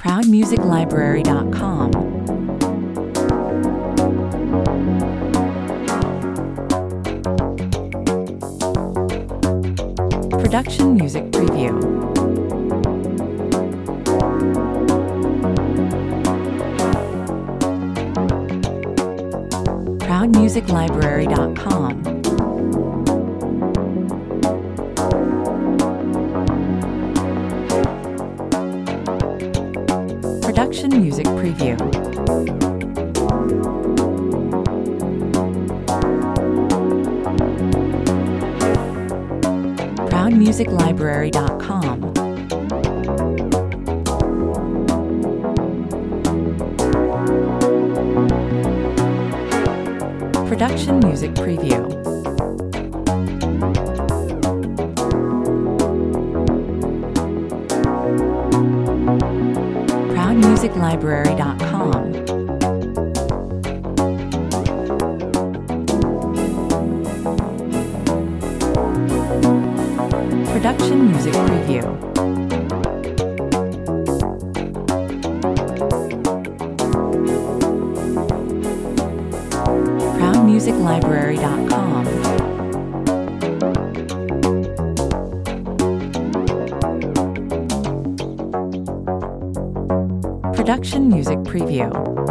ProudMusicLibrary.com. Production Music Preview. ProudMusicLibrary.com. Production Music Preview. ProudMusicLibrary.com. Production Music Preview. ProudMusicLibrary.com. Production Music Preview. ProudMusicLibrary.com. Production Music Preview.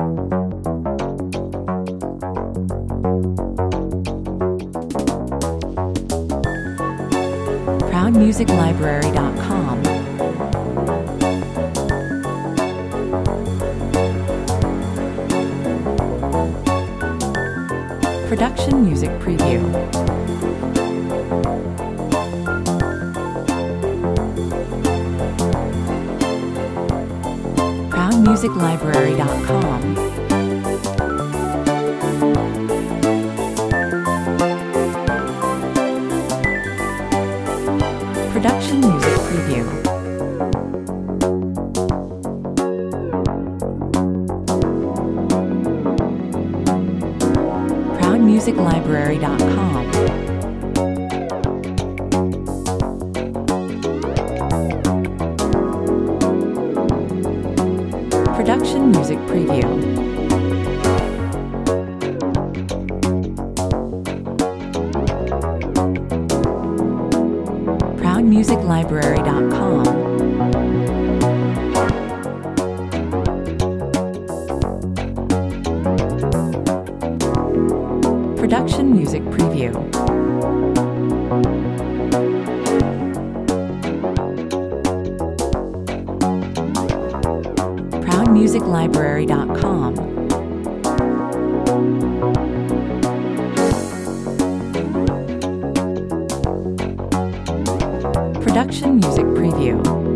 ProudMusicLibrary.com. Production Music Preview. ProudMusicLibrary.com. Production Music Preview. ProudMusicLibrary.com. Production Music Preview. ProudMusicLibrary.com. Production Music Preview. ProudMusicLibrary.com. Production Music Preview.